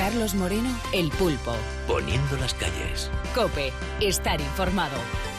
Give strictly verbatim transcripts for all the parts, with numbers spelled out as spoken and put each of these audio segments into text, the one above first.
Carlos Moreno, El Pulpo. Poniendo las calles. COPE. Estar informado.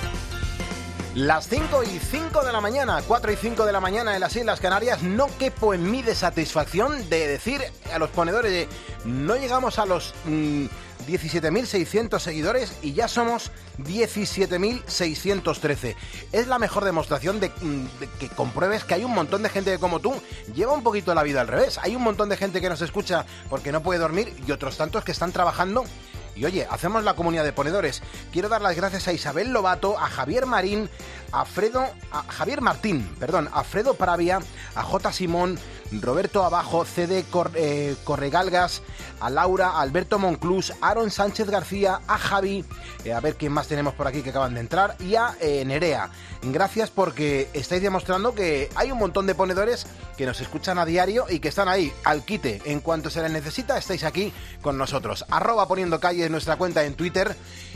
Las cinco y cinco de la mañana, cuatro y cinco de la mañana en las Islas Canarias. No quepo en mí de satisfacción de decir a los ponedores de no llegamos a los mmm, diecisiete mil seiscientos seguidores y ya somos diecisiete mil seiscientos trece. Es la mejor demostración de, de que compruebes que hay un montón de gente que, como tú, lleva un poquito la vida al revés. Hay un montón de gente que nos escucha porque no puede dormir y otros tantos que están trabajando. Y oye, hacemos la comunidad de ponedores. Quiero dar las gracias a Isabel Lobato, a Javier Marín, a Fredo, a Javier Martín, perdón, a Fredo Pravia, a J. Simón, Roberto Abajo, C D Cor, eh, Corregalgas, a Laura, a Alberto Monclús, a Aaron Sánchez García, a Javi, eh, a ver quién más tenemos por aquí que acaban de entrar, y a eh, Nerea. Gracias porque estáis demostrando que hay un montón de ponedores que nos escuchan a diario y que están ahí al quite. En cuanto se les necesita, estáis aquí con nosotros. Arroba Poniendo Calle es nuestra cuenta en Twitter.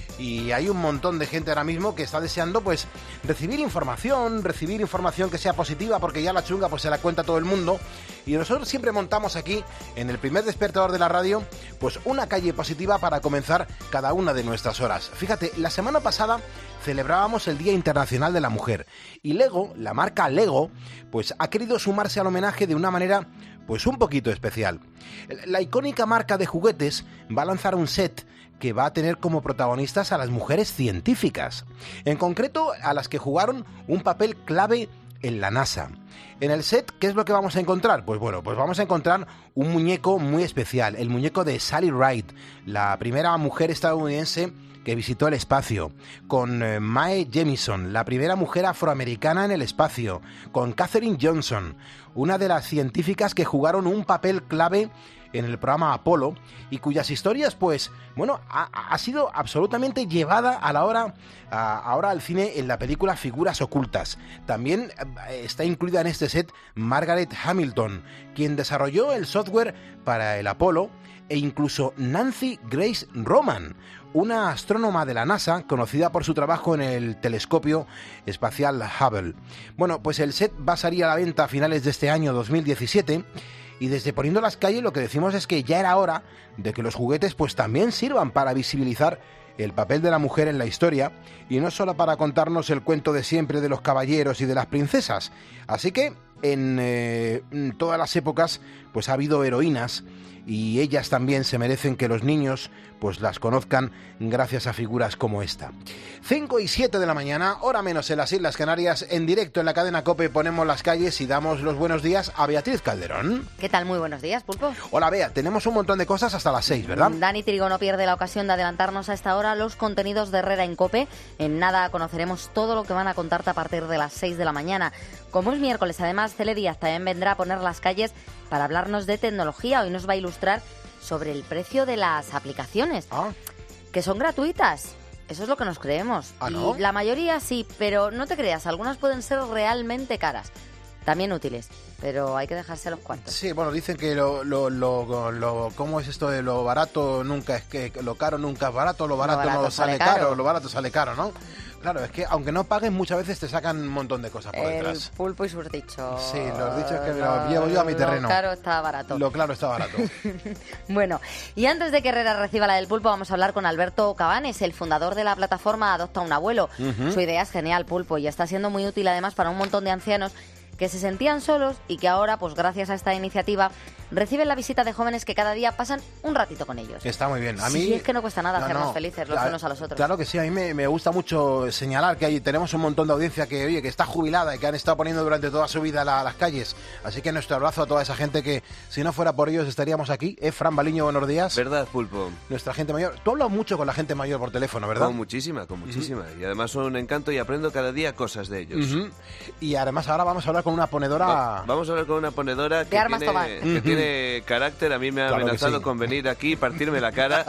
Y hay un montón de gente ahora mismo que está deseando pues recibir información, recibir información que sea positiva, porque ya la chunga pues se la cuenta todo el mundo. Y nosotros siempre montamos aquí, en el primer despertador de la radio, pues una calle positiva para comenzar cada una de nuestras horas. Fíjate, la semana pasada celebrábamos el Día Internacional de la Mujer. Y Lego, la marca Lego, pues ha querido sumarse al homenaje de una manera pues un poquito especial. La icónica marca de juguetes va a lanzar un set que va a tener como protagonistas a las mujeres científicas, en concreto a las que jugaron un papel clave en la NASA. En el set, ¿qué es lo que vamos a encontrar? Pues bueno, pues vamos a encontrar un muñeco muy especial, el muñeco de Sally Ride, la primera mujer estadounidense que visitó el espacio, con eh, Mae Jemison, la primera mujer afroamericana en el espacio, con Katherine Johnson, una de las científicas que jugaron un papel clave en el programa Apolo y cuyas historias, pues, bueno, ha, ha sido absolutamente llevada a la hora, a, ahora al cine en la película Figuras Ocultas. También eh, está incluida en este set Margaret Hamilton, quien desarrolló el software para el Apolo, e incluso Nancy Grace Roman, una astrónoma de la NASA conocida por su trabajo en el telescopio espacial Hubble. Bueno, pues el set va a salir a la venta a finales de este año dos mil diecisiete. Y desde Poniendo las Calles lo que decimos es que ya era hora de que los juguetes pues también sirvan para visibilizar el papel de la mujer en la historia y no solo para contarnos el cuento de siempre de los caballeros y de las princesas. Así que en, eh, en todas las épocas pues ha habido heroínas y ellas también se merecen que los niños pues las conozcan gracias a figuras como esta. cinco y siete de la mañana, hora menos en las Islas Canarias, en directo en la cadena COPE Ponemos las Calles y damos los buenos días a Beatriz Calderón. ¿Qué tal? Muy buenos días, Pulpo. Hola, Bea, tenemos un montón de cosas hasta las seis, ¿verdad? Dani Trigo no pierde la ocasión de adelantarnos a esta hora los contenidos de Herrera en COPE. En nada conoceremos todo lo que van a contarte a partir de las seis de la mañana. Como es miércoles, además, Cele Díaz también vendrá a poner las calles para hablarnos de tecnología. Hoy nos va a ilustrar sobre el precio de las aplicaciones, ah. que son gratuitas. Eso es lo que nos creemos. ¿Ah, no? Y la mayoría sí, pero no te creas, algunas pueden ser realmente caras. También útiles, pero hay que dejarse los cuartos. Sí, bueno, dicen que lo, lo, lo, lo, ¿cómo es esto de lo barato nunca es que lo caro nunca es barato, lo barato, lo barato no sale caro. caro, lo barato sale caro, ¿no? Claro, es que aunque no paguen muchas veces te sacan un montón de cosas por el detrás. El pulpo y sus dichos. Sí, los dichos que me lo, los llevo yo a mi terreno. Lo claro está barato. Lo claro está barato. Bueno, y antes de que Herrera reciba la del pulpo, vamos a hablar con Alberto Cabanes, el fundador de la plataforma Adopta un Abuelo. Uh-huh. Su idea es genial, Pulpo, y está siendo muy útil además para un montón de ancianos que se sentían solos y que ahora, pues gracias a esta iniciativa, reciben la visita de jóvenes que cada día pasan un ratito con ellos. Está muy bien. A mí, sí, es que no cuesta nada no, hacernos no, felices los claro, unos a los otros. Claro que sí, a mí me, me gusta mucho señalar que hay, tenemos un montón de audiencia que, oye, que está jubilada y que han estado poniendo durante toda su vida la, las calles. Así que nuestro abrazo a toda esa gente que, si no fuera por ellos, estaríamos aquí. ¿Eh, Fran Baliño, buenos días? ¿Verdad, Pulpo? Nuestra gente mayor. Tú hablas mucho con la gente mayor por teléfono, ¿verdad? Con muchísima, con muchísima. Uh-huh. Y además son un encanto y aprendo cada día cosas de ellos. Uh-huh. Y además ahora vamos a hablar con una ponedora... Va- Vamos a hablar con una ponedora que, de armas tiene, tomar. que uh-huh. tiene carácter. A mí me ha claro amenazado sí. con venir aquí y partirme la cara.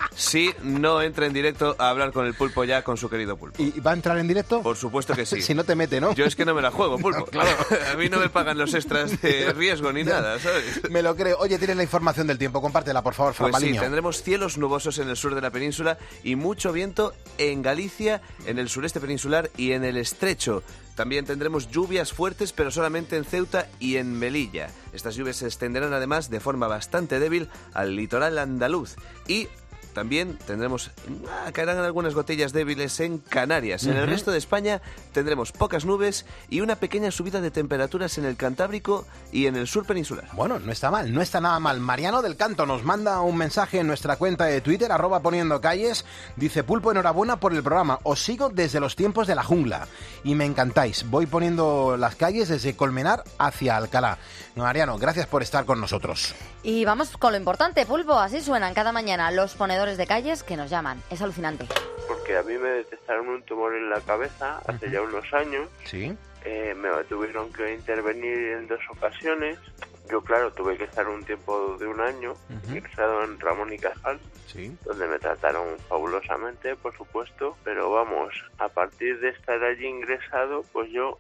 Sí, no entra en directo a hablar con el Pulpo ya, con su querido Pulpo. ¿Y va a entrar en directo? Por supuesto que sí. Si no te mete, ¿no? Yo es que no me la juego, Pulpo. Claro. A mí no me pagan los extras de riesgo ni nada, ¿sabes? Me lo creo. Oye, tienes la información del tiempo. Compártela, por favor, Fran Pues sí, Baliño. tendremos cielos nubosos en el sur de la península y mucho viento en Galicia, en el sureste peninsular y en el estrecho. También tendremos lluvias fuertes, pero solamente en Ceuta y en Melilla. Estas lluvias se extenderán además de forma bastante débil al litoral andaluz. Y también tendremos, ah, caerán algunas gotillas débiles en Canarias. En uh-huh. el resto de España tendremos pocas nubes y una pequeña subida de temperaturas en el Cantábrico y en el sur peninsular. Bueno, no está mal, no está nada mal. Mariano del Canto nos manda un mensaje en nuestra cuenta de Twitter, arroba poniendo calles. Dice: Pulpo, enhorabuena por el programa. Os sigo desde los tiempos de la jungla y me encantáis. Voy poniendo las calles desde Colmenar hacia Alcalá. Mariano, gracias por estar con nosotros. Y vamos con lo importante, Pulpo. Así suenan cada mañana los ponedores de calles que nos llaman. Es alucinante. Porque a mí me detectaron un tumor en la cabeza hace uh-huh. ya unos años. Sí. Eh, me tuvieron que intervenir en dos ocasiones. Yo, claro, tuve que estar un tiempo de un año uh-huh. ingresado en Ramón y Cajal, sí. donde me trataron fabulosamente, por supuesto. Pero vamos, a partir de estar allí ingresado, pues yo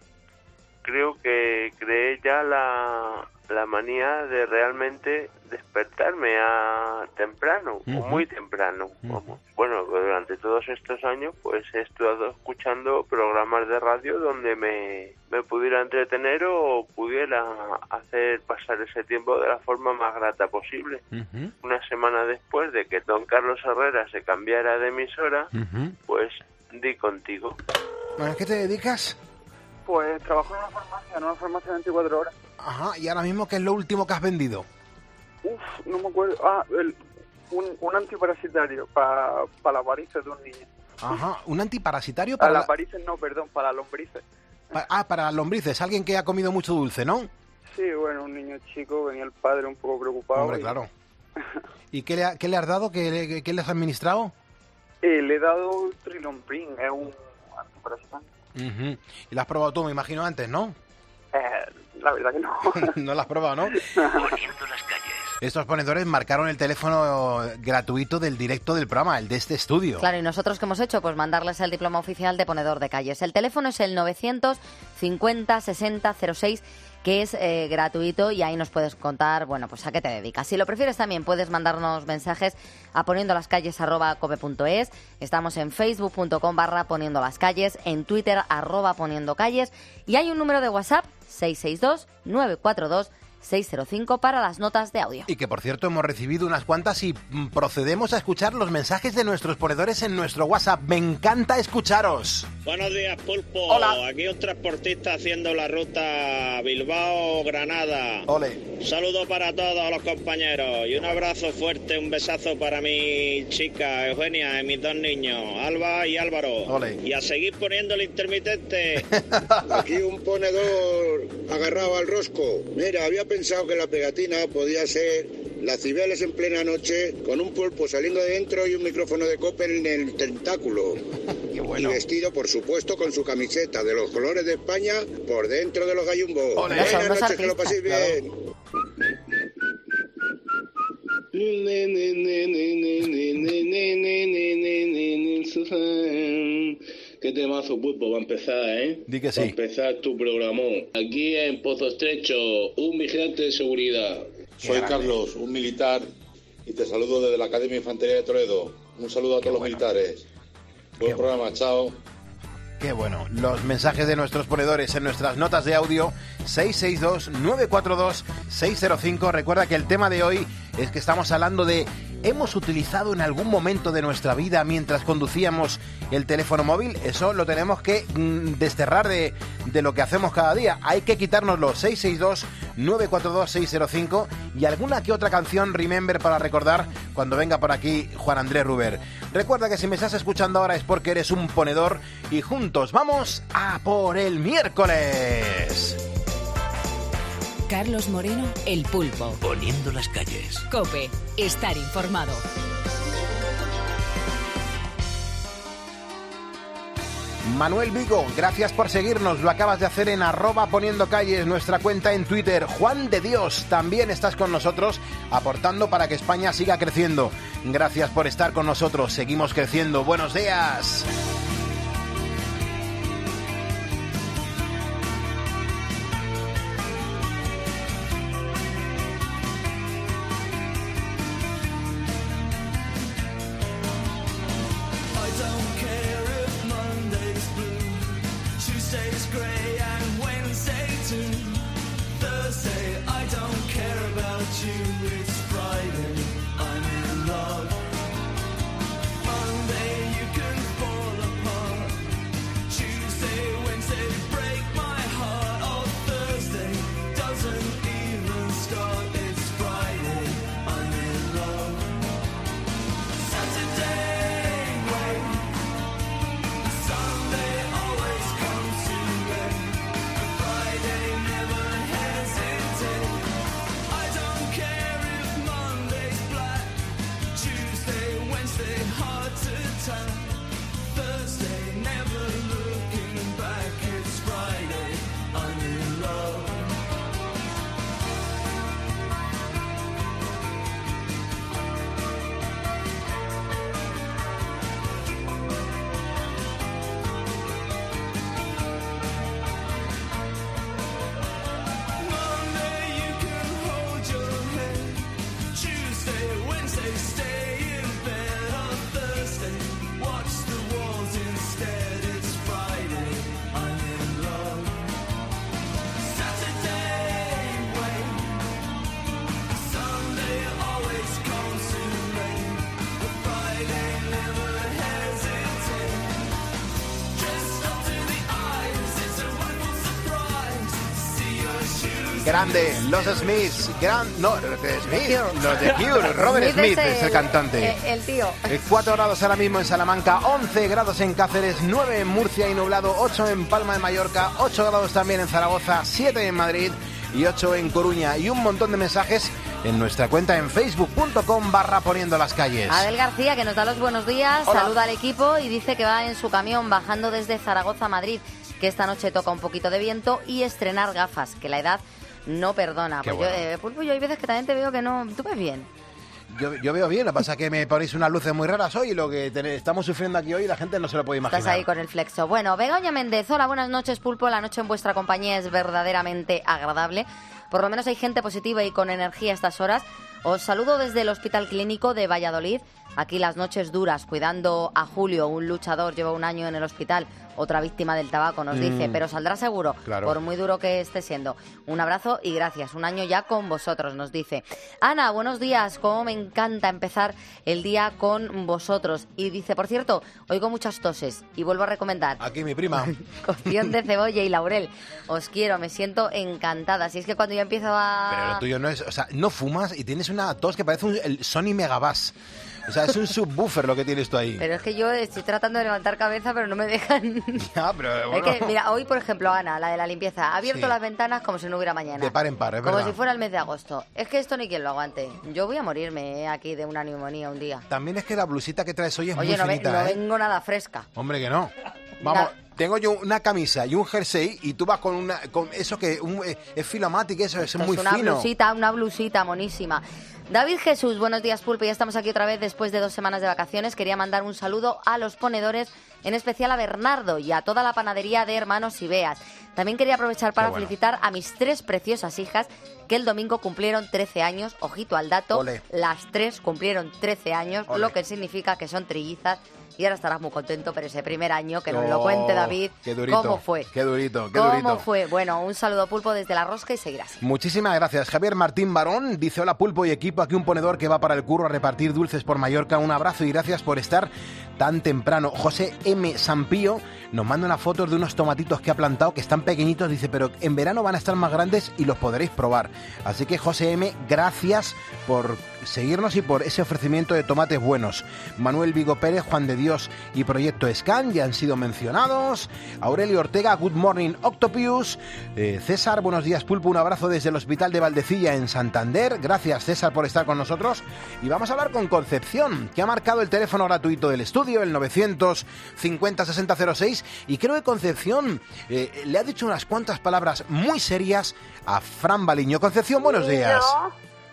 creo que creé ya la, la manía de realmente despertarme a temprano, uh-huh. o muy temprano. Uh-huh. Bueno, durante todos estos años pues he estado escuchando programas de radio donde me, me pudiera entretener o pudiera hacer pasar ese tiempo de la forma más grata posible. Uh-huh. Una semana después de que don Carlos Herrera se cambiara de emisora, uh-huh. pues di contigo. ¿A qué te dedicas? Pues trabajo en una farmacia, en una farmacia de veinticuatro horas. Ajá, ¿y ahora mismo qué es lo último que has vendido? Uf, no me acuerdo. Ah, el, un, un antiparasitario para pa las varices de un niño. Ajá, ¿un antiparasitario para para las varices? No, perdón, para las lombrices. Pa- ah, para las lombrices, alguien que ha comido mucho dulce, ¿no? Sí, bueno, un niño chico, venía el padre un poco preocupado. Hombre, y... claro. ¿Y qué le, ha, qué le has dado? ¿Qué, qué, qué le has administrado? Eh, le he dado Trilomprin, es un antiparasitario. Uh-huh. Y lo has probado tú, me imagino, antes, ¿no? Eh, la verdad que no. No lo has probado, ¿no? Poniendo las calles. Estos ponedores marcaron el teléfono gratuito del directo del programa, el de este estudio. Claro, y nosotros ¿qué hemos hecho? Pues mandarles el diploma oficial de ponedor de calles. El teléfono es el novecientos cincuenta sesenta cero seis, que es eh, gratuito, y ahí nos puedes contar, bueno, pues a qué te dedicas. Si lo prefieres también puedes mandarnos mensajes a poniendo las calles arroba cope punto es. Estamos en facebook punto com barra poniendo las calles, en Twitter arroba poniendo calles, y hay un número de WhatsApp seis seis dos nueve cuatro dos seis cero cinco para las notas de audio. Y que, por cierto, hemos recibido unas cuantas y procedemos a escuchar los mensajes de nuestros ponedores en nuestro WhatsApp. Me encanta escucharos. Buenos días, Pulpo. Hola. Aquí un transportista haciendo la ruta Bilbao-Granada. Ole. Un saludo para todos los compañeros y un abrazo fuerte, un besazo para mi chica Eugenia y mis dos niños, Alba y Álvaro. Ole. Y a seguir poniendo el intermitente. Aquí un ponedor agarrado al rosco. Mira, había pensado que la pegatina podía ser las Cibeles en plena noche con un pulpo saliendo de dentro y un micrófono de Cope en el tentáculo. Qué bueno. Y vestido, por supuesto, con su camiseta de los colores de España por dentro de los gallumbos. Buenas noches, artistas, que lo paséis bien. Qué temazo, Pulpo, va a empezar, ¿eh? Di que sí. Va a empezar tu programón. Aquí en Pozo Estrecho, un vigilante de seguridad. Soy grande. Carlos, un militar, y te saludo desde la Academia de Infantería de Toledo. Un saludo a Qué todos bueno. los militares. Buen Qué programa, chao. Qué bueno. Los mensajes de nuestros ponedores en nuestras notas de audio seis seis dos nueve cuatro dos seis cero cinco. Recuerda que el tema de hoy es que estamos hablando de ¿hemos utilizado en algún momento de nuestra vida mientras conducíamos el teléfono móvil? Eso lo tenemos que mm, desterrar de, de lo que hacemos cada día. Hay que quitárnoslo. seis seis dos nueve cuatro dos seis cero cinco y alguna que otra canción Remember para recordar cuando venga por aquí Juan Andrés Ruber. Recuerda que si me estás escuchando ahora es porque eres un ponedor y juntos vamos a por el miércoles. Carlos Moreno, El Pulpo. Poniendo las calles. COPE, estar informado. Manuel Vigo, gracias por seguirnos. Lo acabas de hacer en arroba poniendo calles, nuestra cuenta en Twitter. Juan de Dios, también estás con nosotros. aportando para que España siga creciendo. Gracias por estar con nosotros, seguimos creciendo. Buenos días. Grande, los Smiths, gran, no, los de Smith, los de Cure, Robert Smith es el cantante. El, el tío. cuatro grados ahora mismo en Salamanca, once grados en Cáceres, nueve en Murcia y nublado, ocho en Palma de Mallorca, ocho grados también en Zaragoza, siete en Madrid y ocho en Coruña. Y un montón de mensajes en nuestra cuenta en facebook.com barra poniendo las calles. Abel García, que nos da los buenos días, Hola. Saluda al equipo y dice que va en su camión bajando desde Zaragoza a Madrid, que esta noche toca un poquito de viento y estrenar gafas, que la edad no perdona. Qué Pues bueno. yo, eh, Pulpo, yo hay veces que también te veo que no... Tú ves bien. Yo, yo veo bien, lo que pasa es que me ponéis unas luces muy raras hoy y lo que te- estamos sufriendo aquí hoy la gente no se lo puede imaginar. Estás ahí con el flexo. Bueno, Begoña Méndez, hola, buenas noches, Pulpo. La noche en vuestra compañía es verdaderamente agradable. Por lo menos hay gente positiva y con energía a estas horas. Os saludo desde el Hospital Clínico de Valladolid. Aquí las noches duras, cuidando a Julio, un luchador, lleva un año en el hospital, otra víctima del tabaco, nos Mm. dice, pero saldrá seguro, Claro. por muy duro que esté siendo. Un abrazo y gracias, un año ya con vosotros, nos dice. Ana, buenos días, cómo me encanta empezar el día con vosotros. Y dice, por cierto, oigo muchas toses y vuelvo a recomendar Aquí mi prima. cocción de cebolla y laurel. Os quiero, me siento encantada. Si es que cuando yo empiezo a... Pero lo tuyo no es, o sea, no fumas y tienes una tos que parece un, el Sony Megabass. O sea, es un subwoofer lo que tienes tú ahí. Pero es que yo estoy tratando de levantar cabeza, pero no me dejan. Ya, pero bueno. Es que, mira, hoy, por ejemplo, Ana, la de la limpieza, ha abierto Sí. las ventanas como si no hubiera mañana. De par en par, es Como verdad. si fuera el mes de agosto. Es que esto ni quien lo aguante. Yo voy a morirme eh, aquí de una neumonía un día. También es que la blusita que traes hoy es Oye, muy no, ve- finita, no ¿eh? vengo nada fresca. Hombre, que no. Vamos, Na- tengo yo una camisa y un jersey y tú vas con una con eso que un, eh, es filomático, eso es Esto muy es una fino. blusita, una blusita monísima. David Jesús, buenos días, Pulpo. Ya estamos aquí otra vez después de dos semanas de vacaciones. Quería mandar un saludo a los ponedores, en especial a Bernardo y a toda la panadería de Hermanos Ibeas. También quería aprovechar para Qué bueno. felicitar a mis tres preciosas hijas que el domingo cumplieron trece años. Ojito al dato, Ole. las tres cumplieron trece años, Ole. lo que significa que son trillizas. Y ahora estarás muy contento, pero ese primer año, que nos Oh, lo cuente David, qué durito, ¿cómo fue? qué durito, qué ¿Cómo durito. fue? Bueno, un saludo, Pulpo, desde La Rosca y seguirá así. Muchísimas gracias. Javier Martín Barón dice: hola Pulpo y equipo, aquí un ponedor que va para el curro a repartir dulces por Mallorca. Un abrazo y gracias por estar tan temprano. José M. Sampío nos manda una foto de unos tomatitos que ha plantado que están pequeñitos. Dice, pero en verano van a estar más grandes y los podréis probar. Así que José M., gracias por seguirnos y por ese ofrecimiento de tomates buenos. Manuel Vigo Pérez, Juan de Dios y Proyecto Scan ya han sido mencionados. Aurelio Ortega, Good Morning Octopus. Eh, César, buenos días Pulpo, un abrazo desde el Hospital de Valdecilla en Santander. Gracias César por estar con nosotros. Y vamos a hablar con Concepción, que ha marcado el teléfono gratuito del estudio, el novecientos cincuenta sesenta cero seis. Y creo que Concepción eh, le ha dicho unas cuantas palabras muy serias a Fran Baliño. Concepción, buenos días. Niño,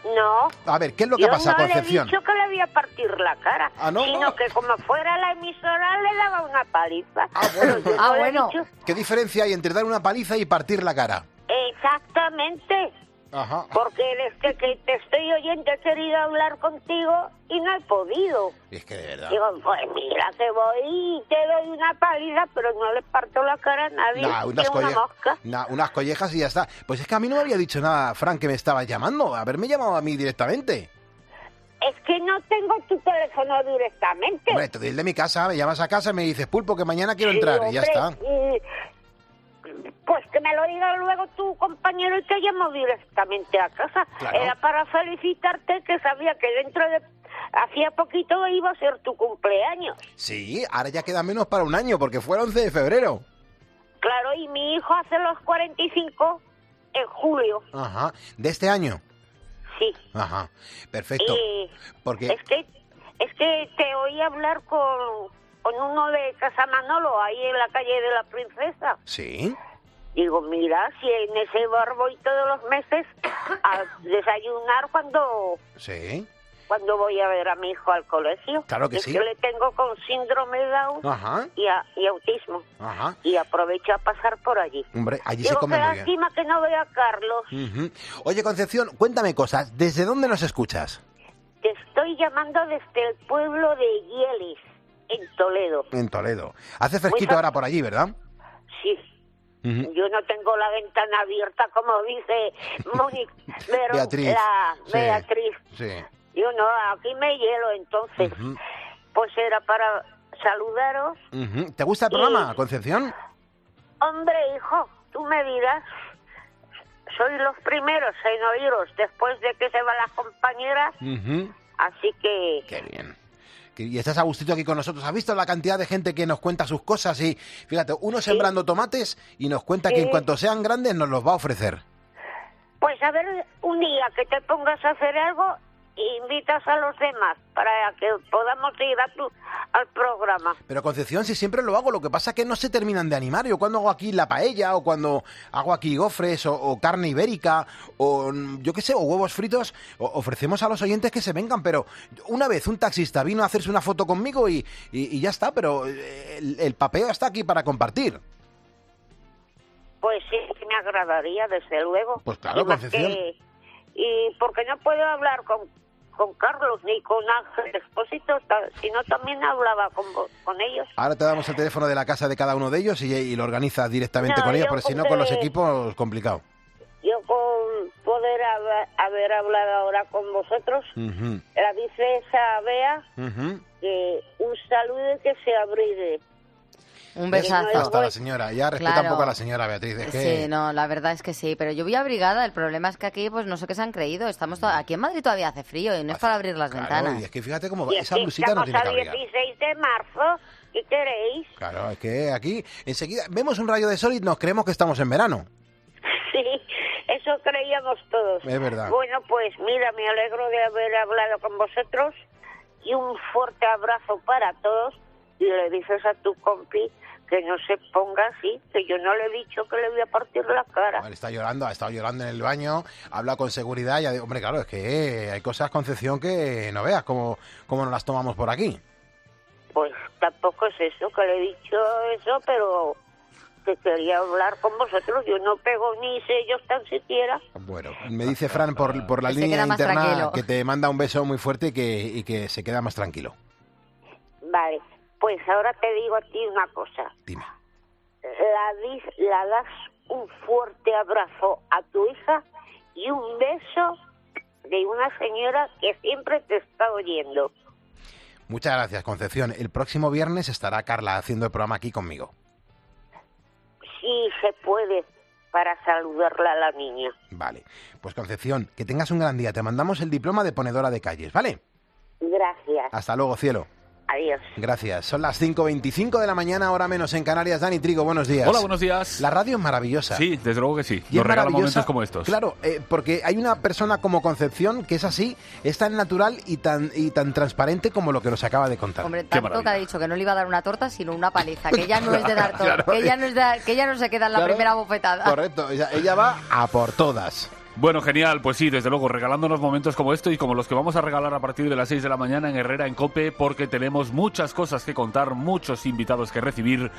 No. A ver, ¿qué es lo que Yo pasa, no Concepción? le he dicho que le voy a partir la cara, ¿Ah, no? sino que como fuera la emisora le daba una paliza. Ah, bueno. Pero yo Ah, no le he bueno. dicho- ¿Qué diferencia hay entre dar una paliza y partir la cara? Exactamente. Ajá. Porque desde que te estoy oyendo he querido hablar contigo y no he podido. Es que de verdad. Digo, pues mira que voy y te doy una paliza, pero no le parto la cara a nadie. Nah, unas, que una colle- mosca. nah, unas collejas y ya está. Pues es que a mí no me había dicho nada, Fran, que me estabas llamando. Haberme llamado a mí directamente. Es que no tengo tu teléfono directamente. Hombre, te doy el de mi casa, me llamas a casa y me dices, Pulpo, que mañana quiero Sí, entrar. Y ya hombre, está. y- Pues que me lo diga luego tu compañero y te llamo directamente a casa. Claro. Era para felicitarte, que sabía que dentro de... Hacía poquito iba a ser tu cumpleaños. Sí, ahora ya queda menos para un año, porque fue el once de febrero. Claro, y mi hijo hace los cuarenta y cinco en julio. Ajá. ¿De este año? Sí. Ajá. Perfecto. Y Porque... es que es que te oí hablar con, con uno de Casa Manolo, ahí en la calle de la Princesa. Sí. Digo, mira, si en ese bar voy todos los meses a desayunar cuando Sí. cuando voy a ver a mi hijo al colegio. Claro que es sí. que le tengo con síndrome de Down Ajá. y, a- y autismo. Ajá. Y aprovecho a pasar por allí. Hombre, allí se Digo, come qué muy bien. lástima que no vea a Carlos. Ujú. Oye, Concepción, cuéntame cosas. ¿Desde dónde nos escuchas? Te estoy llamando desde el pueblo de Hieles, en Toledo. En Toledo. Hace fresquito Muy ahora por allí, ¿verdad? Sí. Ujú. Yo no tengo la ventana abierta, como dice Mónica, pero Beatriz. la Sí. Beatriz. Sí. Yo no, aquí me hielo, entonces. Ujú. Pues era para saludaros. Ujú. ¿Te gusta el programa, Concepción? Hombre, hijo, tú me dirás. Soy los primeros en oíros después de que se van las compañeras, Ujú. así que... Qué bien. Que- Y estás a gustito aquí con nosotros. ¿Has visto la cantidad de gente que nos cuenta sus cosas? Y fíjate, uno sembrando tomates y nos cuenta que Sí. en cuanto sean grandes nos los va a ofrecer. Pues a ver, un día que te pongas a hacer algo, invitas a los demás para que podamos ir a tu, al programa. Pero Concepción, si siempre lo hago, lo que pasa es que no se terminan de animar. Yo cuando hago aquí la paella, o cuando hago aquí gofres, o, o carne ibérica, o mm, yo qué sé, o huevos fritos, o- ofrecemos a los oyentes que se vengan. Pero una vez un taxista vino a hacerse una foto conmigo y, y- y ya está, pero eh, el, el papeo está aquí para compartir. Pues sí, me agradaría, desde luego. Pues claro, Y más Concepción. que- y porque no puedo hablar con, con Carlos ni con Ángel Expósito, ta- sino también hablaba con, vo- con ellos. Ahora te damos el teléfono de la casa de cada uno de ellos y, y lo organizas directamente No, con ellos, yo porque si no con con los que- equipos complicado. Yo con poder hab- haber hablado ahora con vosotros, Ujú, la dice esa Bea ujú. que un saludo y que se abrigue. Un Pero besazo. no Hasta la señora, ya respeta Claro. un poco a la señora Beatriz. Es que... Sí, no, la verdad es que sí, pero yo voy abrigada, el problema es que aquí pues no sé qué se han creído, estamos to- aquí en Madrid todavía hace frío y no es para abrir las Claro, ventanas. y es que fíjate cómo Y va, es esa que blusita no estamos tiene que a abrigar. dieciséis de marzo, ¿qué queréis? Claro, es que aquí enseguida vemos un rayo de sol y nos creemos que estamos en verano. Sí, eso creíamos todos. Es verdad. Bueno, pues mira, me alegro de haber hablado con vosotros y un fuerte abrazo para todos. Y le dices a tu compi que no se ponga así, que yo no le he dicho que le voy a partir la cara. Él está llorando, ha estado llorando en el baño, habla con seguridad y ha dicho, hombre, claro, es que hay cosas, Concepción, que no veas cómo, cómo nos las tomamos por aquí. Pues tampoco es eso, que le he dicho eso, pero que quería hablar con vosotros. Yo no pego ni sellos tan siquiera. Bueno, me dice Fran por, por la Que se línea queda más interna tranquilo. que te manda un beso muy fuerte y que, y que se queda más tranquilo. Vale, pues ahora te digo a ti una cosa. Dime. La, dis- la das un fuerte abrazo a tu hija y un beso de una señora que siempre te está oyendo. Muchas gracias, Concepción. El próximo viernes estará Carla haciendo el programa aquí conmigo. Sí se puede, para saludarla a la niña. Vale. Pues Concepción, que tengas un gran día. Te mandamos el diploma de ponedora de calles, ¿vale? Gracias. Hasta luego, cielo. Adiós. Gracias. Son las cinco veinticinco de la mañana, hora menos en Canarias. Dani Trigo, buenos días. Hola, buenos días. La radio es maravillosa. Sí, desde luego que sí. Y Nos es regala maravillosa, momentos como estos. Claro, eh, porque hay una persona como Concepción que es así, es tan natural y tan y tan transparente como lo que nos acaba de contar. Hombre, tanto que ha dicho que no le iba a dar una torta, sino una paliza, que ella no es de dar torta, Claro. que ella no es de dar- que ella no se queda en la Claro. primera bofetada. Correcto, ella, ella va a por todas. Bueno, genial, pues sí, desde luego, regalándonos momentos como esto y como los que vamos a regalar a partir de las seis de la mañana en Herrera en COPE, porque tenemos muchas cosas que contar, muchos invitados que recibir.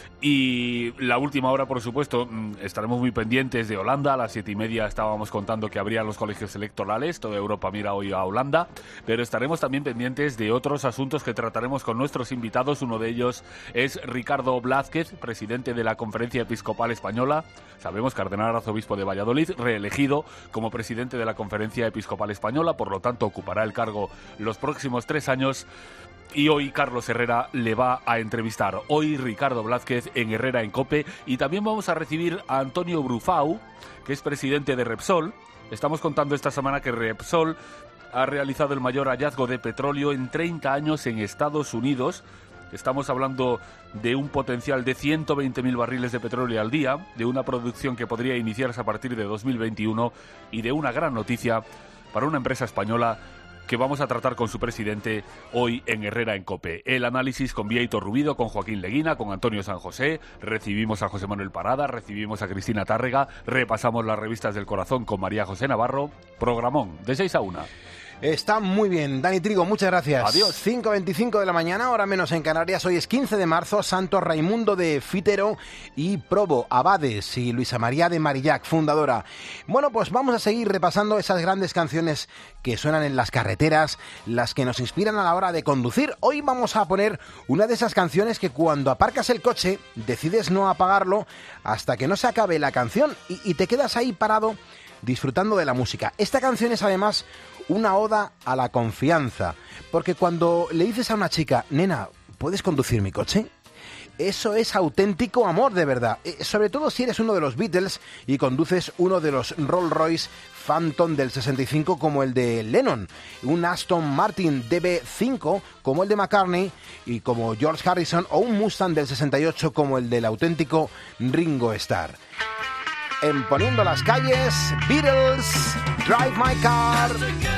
Y la última hora, por supuesto, estaremos muy pendientes de Holanda. A las siete y media estábamos contando que habría los colegios electorales. Toda Europa mira hoy a Holanda. Pero estaremos también pendientes de otros asuntos que trataremos con nuestros invitados. Uno de ellos es Ricardo Blázquez, presidente de la Conferencia Episcopal Española. Sabemos, cardenal arzobispo de Valladolid, reelegido como presidente de la Conferencia Episcopal Española. Por lo tanto, ocupará el cargo los próximos tres años. Y hoy Carlos Herrera le va a entrevistar. Hoy Ricardo Blázquez en Herrera en COPE. Y también vamos a recibir a Antonio Brufau, que es presidente de Repsol. Estamos contando esta semana que Repsol ha realizado el mayor hallazgo de petróleo en treinta años en Estados Unidos. Estamos hablando de un potencial de ciento veinte mil barriles de petróleo al día, de una producción que podría iniciarse a partir de dos mil veintiuno y de una gran noticia para una empresa española que vamos a tratar con su presidente hoy en Herrera en COPE. El análisis con Bieito Rubido, con Joaquín Leguina, con Antonio San José. Recibimos a José Manuel Parada, recibimos a Cristina Tárrega, repasamos las revistas del corazón con María José Navarro. Programón, de seis a una. Está muy bien. Dani Trigo, muchas gracias. Adiós. cinco veinticinco de la mañana, hora menos en Canarias. Hoy es quince de marzo, Santo Raimundo de Fítero y Probo Abades y Luisa María de Marillac, fundadora. Bueno, pues vamos a seguir repasando esas grandes canciones que suenan en las carreteras, las que nos inspiran a la hora de conducir. Hoy vamos a poner una de esas canciones que cuando aparcas el coche decides no apagarlo hasta que no se acabe la canción y, y te quedas ahí parado disfrutando de la música. Esta canción es además una oda a la confianza, porque cuando le dices a una chica, nena, ¿puedes conducir mi coche? Eso es auténtico amor de verdad, eh, sobre todo si eres uno de los Beatles y conduces uno de los Rolls Royce Phantom del sesenta y cinco como el de Lennon, un Aston Martin D B cinco como el de McCartney y como George Harrison, o un Mustang del sesenta y ocho como el del auténtico Ringo Starr. En Poniendo las Calles, Beatles, Drive My Car.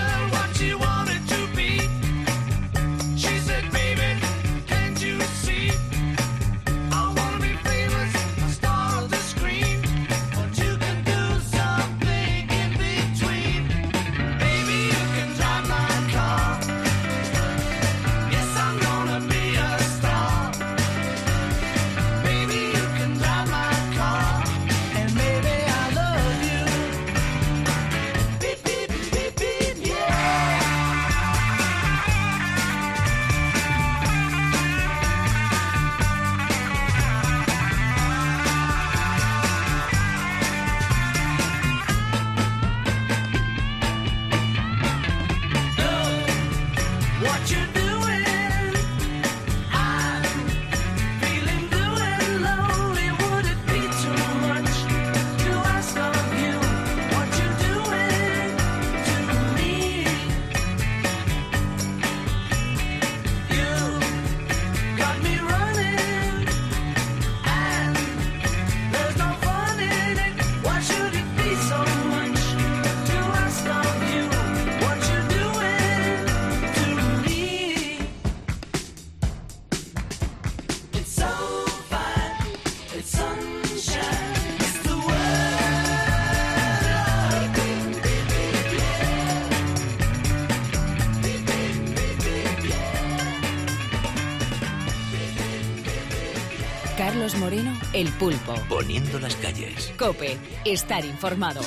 Carlos Moreno, El Pulpo. Poniendo las calles. COPE, estar informado.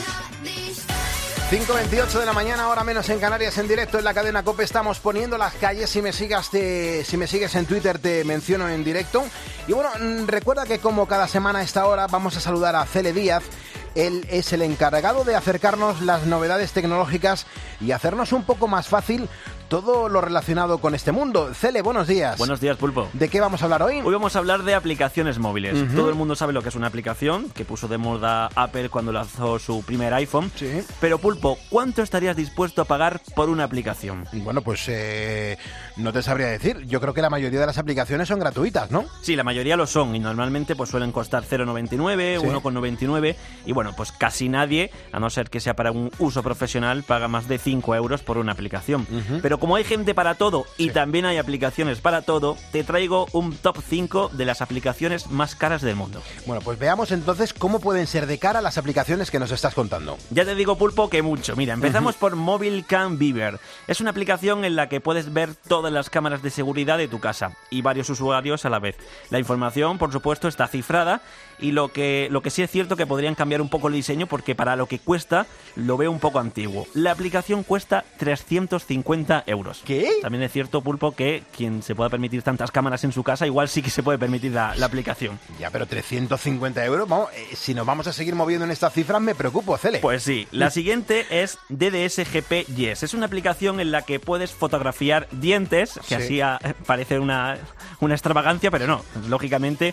cinco veintiocho de la mañana, hora menos en Canarias, en directo en la cadena COPE. Estamos Poniendo las Calles. Si me sigas te, si me sigues en Twitter te menciono en directo. Y bueno, recuerda que como cada semana a esta hora vamos a saludar a Cele Díaz. Él es el encargado de acercarnos las novedades tecnológicas y hacernos un poco más fácil todo lo relacionado con este mundo. Cele, buenos días. Buenos días, Pulpo. ¿De qué vamos a hablar hoy? Hoy vamos a hablar de aplicaciones móviles. Uh-huh. Todo el mundo sabe lo que es una aplicación, que puso de moda Apple cuando lanzó su primer iPhone. Sí. Pero, Pulpo, ¿cuánto estarías dispuesto a pagar por una aplicación? Bueno, pues eh, no te sabría decir. Yo creo que la mayoría de las aplicaciones son gratuitas, ¿no? Sí, la mayoría lo son y normalmente pues suelen costar cero coma noventa y nueve, Sí. uno coma noventa y nueve y bueno, pues casi nadie, a no ser que sea para un uso profesional, paga más de cinco euros por una aplicación. Uh-huh. Pero como hay gente para todo y sí. también hay aplicaciones para todo, te traigo un top cinco de las aplicaciones más caras del mundo. Bueno, pues veamos entonces cómo pueden ser de cara las aplicaciones que nos estás contando. Ya te digo, Pulpo, que mucho. Mira, empezamos uh-huh. por Mobile Cam Viewer. Es una aplicación en la que puedes ver todas las cámaras de seguridad de tu casa y varios usuarios a la vez. La información, por supuesto, está cifrada y lo que, lo que sí es cierto que podrían cambiar un poco el diseño porque para lo que cuesta lo veo un poco antiguo. La aplicación cuesta trescientos cincuenta euros. ¿Qué? También es cierto, Pulpo, que quien se pueda permitir tantas cámaras en su casa igual sí que se puede permitir la, la aplicación. Ya, pero trescientos cincuenta euros, vamos, eh, si nos vamos a seguir moviendo en estas cifras me preocupo, Cele. Pues sí, la siguiente es D D S G P Yes. Es una aplicación en la que puedes fotografiar dientes, que sí. así a, parece una, una extravagancia, pero no. Lógicamente,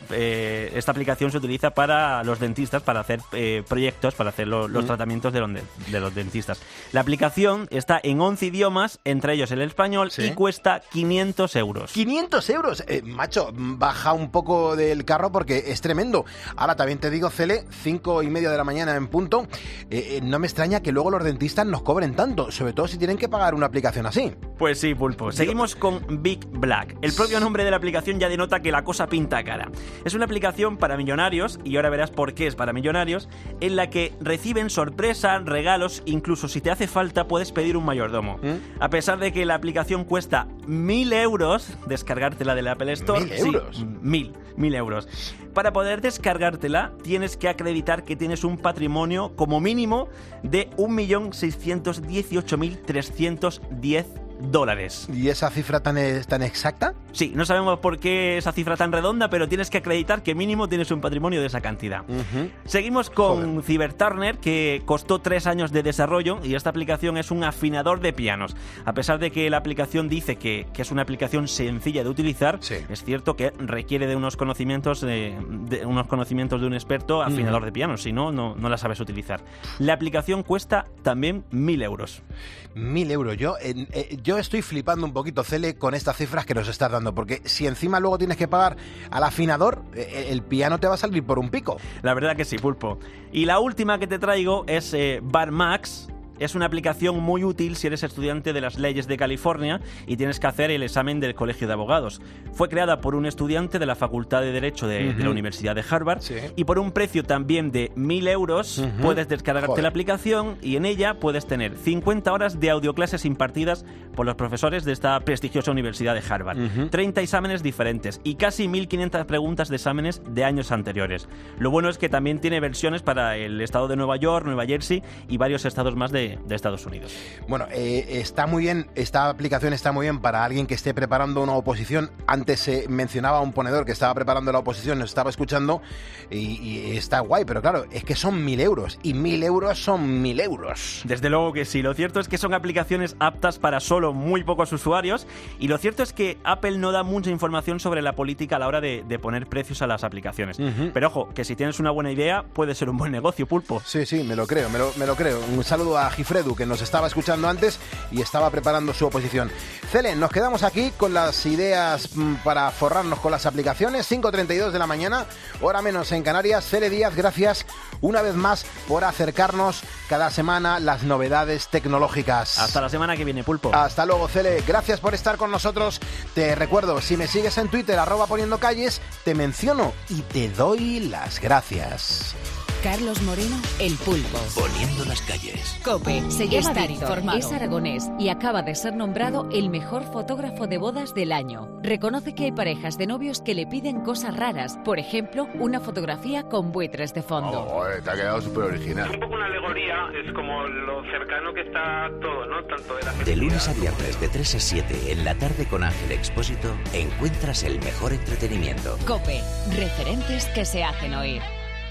eh, esta aplicación se utiliza para los dentistas, para hacer eh, proyectos, para hacer lo, los mm. tratamientos de los, de los dentistas. La aplicación está en once idiomas, entre ellos el español, ¿sí? y cuesta quinientos euros. ¿quinientos euros? Eh, macho, baja un poco del carro porque es tremendo. Ahora también te digo, Cele, cinco y media de la mañana en punto, eh, eh, no me extraña que luego los dentistas nos cobren tanto, sobre todo si tienen que pagar una aplicación así. Pues sí, Pulpo. Seguimos con Big Black. El propio nombre de la aplicación ya denota que la cosa pinta cara. Es una aplicación para millonarios, y ahora verás por qué es para millonarios, en la que reciben sorpresa, regalos, incluso si te hace falta puedes pedir un mayordomo. ¿Mm? A pesar de que la aplicación cuesta mil euros, descargártela de la Apple Store. ¿Mil euros? Sí, mil, mil euros. Para poder descargártela tienes que acreditar que tienes un patrimonio como mínimo de un millón seiscientos dieciocho mil trescientos diez dólares. ¿Y esa cifra tan, tan exacta? Sí, no sabemos por qué esa cifra tan redonda, pero tienes que acreditar que mínimo tienes un patrimonio de esa cantidad. Uh-huh. Seguimos con Cyberturner, que costó tres años de desarrollo, y esta aplicación es un afinador de pianos. A pesar de que la aplicación dice que, que es una aplicación sencilla de utilizar, sí. es cierto que requiere de unos conocimientos de, de unos conocimientos de un experto afinador uh-huh. de pianos, si no, no, no la sabes utilizar. La aplicación cuesta también mil euros. Mil euros. Yo, eh, eh, yo estoy flipando un poquito, Cele, con estas cifras que nos estás dando, porque si encima luego tienes que pagar al afinador, eh, el piano te va a salir por un pico. La verdad que sí, Pulpo. Y la última que te traigo es eh, BarMax. Es una aplicación muy útil si eres estudiante de las leyes de California y tienes que hacer el examen del Colegio de Abogados. Fue creada por un estudiante de la Facultad de Derecho de, uh-huh. de la Universidad de Harvard, sí. y por un precio también de mil euros uh-huh. puedes descargarte Joder. la aplicación, y en ella puedes tener cincuenta horas de audioclases impartidas por los profesores de esta prestigiosa Universidad de Harvard, uh-huh. treinta exámenes diferentes y casi mil quinientas preguntas de exámenes de años anteriores. Lo bueno es que también tiene versiones para el estado de Nueva York, Nueva Jersey y varios estados más de de Estados Unidos. Bueno, eh, está muy bien, esta aplicación está muy bien para alguien que esté preparando una oposición. Antes se eh, mencionaba a un ponedor que estaba preparando la oposición, nos estaba escuchando y, y está guay, pero claro, es que son mil euros y mil euros son mil euros. Desde luego que sí, lo cierto es que son aplicaciones aptas para solo muy pocos usuarios, y lo cierto es que Apple no da mucha información sobre la política a la hora de, de poner precios a las aplicaciones. Uh-huh. Pero ojo, que si tienes una buena idea puede ser un buen negocio, Pulpo. Sí, sí, me lo creo, me lo, me lo creo. Un saludo a Gifredu, que nos estaba escuchando antes y estaba preparando su oposición. Cele, nos quedamos aquí con las ideas para forrarnos con las aplicaciones. cinco treinta y dos de la mañana, hora menos en Canarias. Cele Díaz, gracias una vez más por acercarnos cada semana las novedades tecnológicas. Hasta la semana que viene, Pulpo. Hasta luego, Cele. Gracias por estar con nosotros. Te recuerdo, si me sigues en Twitter, arroba poniendo calles, te menciono y te doy las gracias. Carlos Moreno, El Pulpo. Poniendo las calles. COPE. Se llama Estar Víctor, informado. es aragonés y acaba de ser nombrado el mejor fotógrafo de bodas del año. Reconoce que hay parejas de novios que le piden cosas raras. Por ejemplo, una fotografía con buitres de fondo. Oh, te ha quedado súper original. Es un poco una alegoría, es como lo cercano que está todo, ¿no? Tanto de la De lunes a viernes, de tres a siete, en la tarde con Ángel Expósito, encuentras el mejor entretenimiento. COPE. Referentes que se hacen oír.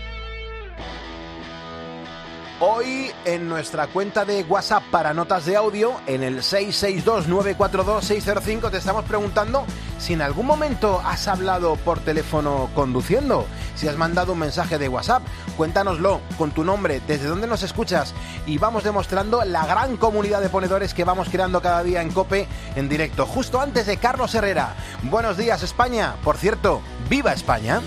Hoy en nuestra cuenta de WhatsApp para notas de audio, en el seis seis dos nueve cuatro dos seis cero cinco, te estamos preguntando si en algún momento has hablado por teléfono conduciendo, si has mandado un mensaje de WhatsApp. Cuéntanoslo con tu nombre, desde dónde nos escuchas, y vamos demostrando la gran comunidad de ponedores que vamos creando cada día en COPE en directo, justo antes de Carlos Herrera. Buenos días, España. Por cierto, ¡viva España!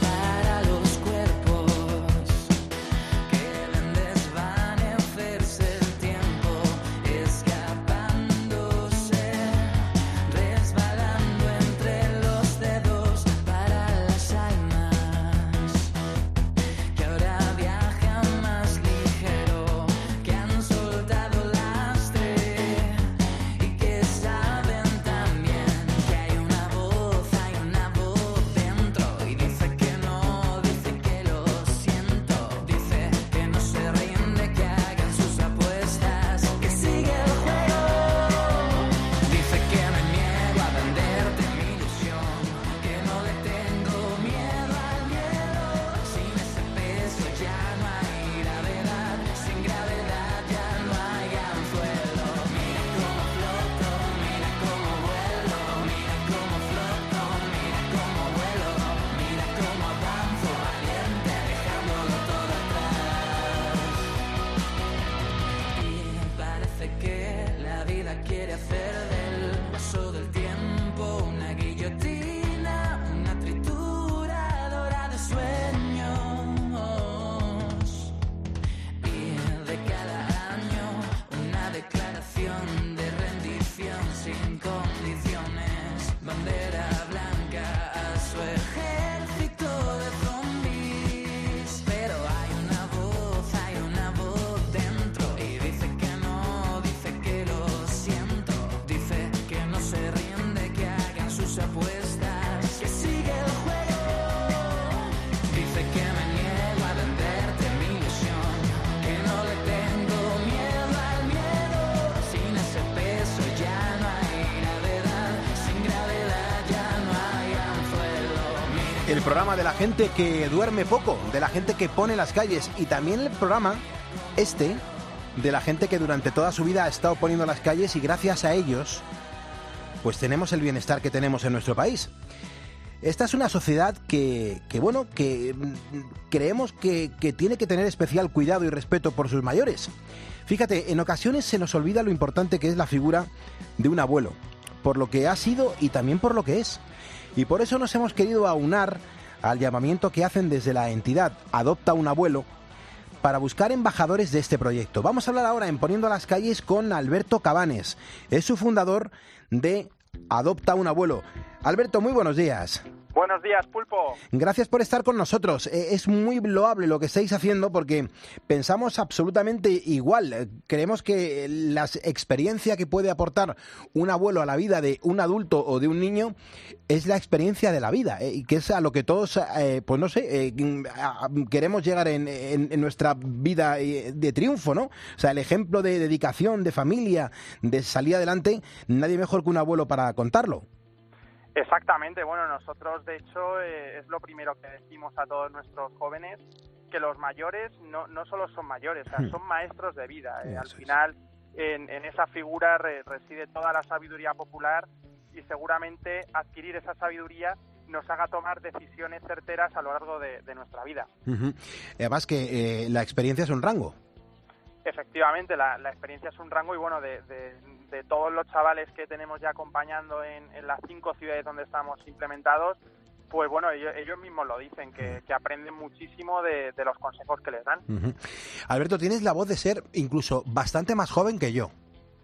el programa de la gente que duerme poco, de la gente que pone las calles, y también el programa este de la gente que durante toda su vida ha estado poniendo las calles y gracias a ellos pues tenemos el bienestar que tenemos en nuestro país. Esta es una sociedad que, que bueno, que creemos que, que tiene que tener especial cuidado y respeto por sus mayores. Fíjate, en ocasiones se nos olvida lo importante que es la figura de un abuelo, por lo que ha sido y también por lo que es. Y por eso nos hemos querido aunar al llamamiento que hacen desde la entidad Adopta un Abuelo para buscar embajadores de este proyecto. Vamos a hablar ahora en Poniendo las Calles con Alberto Cabanes. Es su fundador de Adopta un Abuelo. Alberto, muy buenos días. Buenos días, Pulpo. Gracias por estar con nosotros. Es muy loable lo que estáis haciendo porque pensamos absolutamente igual. Creemos que la experiencia que puede aportar un abuelo a la vida de un adulto o de un niño es la experiencia de la vida, ¿eh? Y que es a lo que todos, eh, pues no sé, eh, queremos llegar en, en, en nuestra vida de triunfo, ¿no? O sea, el ejemplo de dedicación, de familia, de salir adelante, nadie mejor que un abuelo para contarlo. Exactamente, bueno, nosotros de hecho eh, es lo primero que decimos a todos nuestros jóvenes, que los mayores no, no solo son mayores, o sea, son maestros de vida. Eh, al final en, en esa figura re, reside toda la sabiduría popular y seguramente adquirir esa sabiduría nos haga tomar decisiones certeras a lo largo de, de nuestra vida. Uh-huh. Además que eh, la experiencia es un rango. Efectivamente, la, la experiencia es un rango y bueno, de, de, de todos los chavales que tenemos ya acompañando en, en las cinco ciudades donde estamos implementados, pues bueno, ellos, ellos mismos lo dicen, que, que aprenden muchísimo de, de los consejos que les dan. Uh-huh. Alberto, tienes la voz de ser incluso bastante más joven que yo.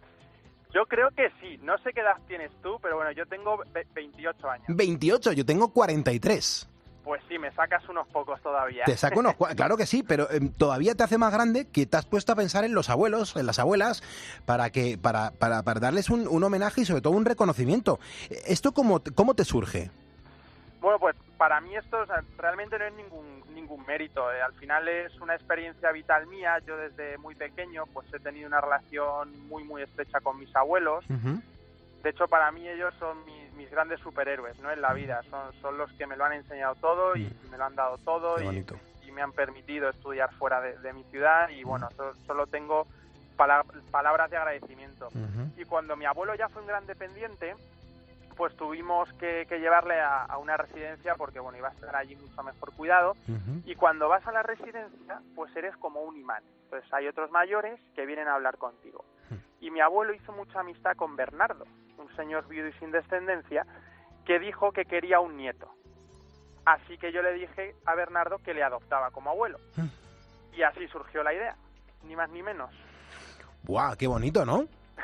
Yo creo que sí, no sé qué edad tienes tú, pero bueno, yo tengo veintiocho años. veintiocho, yo tengo cuarenta y tres. Pues sí, me sacas unos pocos todavía. Te saco unos, claro que sí, pero eh, todavía te hace más grande que te has puesto a pensar en los abuelos, en las abuelas, para que para, para, para darles un, un homenaje y sobre todo un reconocimiento. ¿Esto cómo, cómo te surge? Bueno, pues para mí esto o sea, realmente no es ningún ningún mérito. Eh, al final es una experiencia vital mía. Yo desde muy pequeño pues he tenido una relación muy, muy estrecha con mis abuelos. Uh-huh. De hecho, para mí ellos son mis, mis grandes superhéroes, ¿no? En la vida. Son, son los que me lo han enseñado todo y, y me lo han dado todo y, y me han permitido estudiar fuera de, de mi ciudad y bueno, so, solo tengo pala- palabras de agradecimiento. Uh-huh. Y cuando mi abuelo ya fue un gran dependiente, pues tuvimos que, que llevarle a, a una residencia porque bueno, iba a estar allí mucho mejor cuidado. Uh-huh. Y cuando vas a la residencia, pues eres como un imán. Entonces hay otros mayores que vienen a hablar contigo. Uh-huh. Y mi abuelo hizo mucha amistad con Bernardo, un señor viudo y sin descendencia, que dijo que quería un nieto. Así que yo le dije a Bernardo que le adoptaba como abuelo. Uh-huh. Y así surgió la idea, ni más ni menos. ¡Guau! ¡Qué bonito!, ¿no?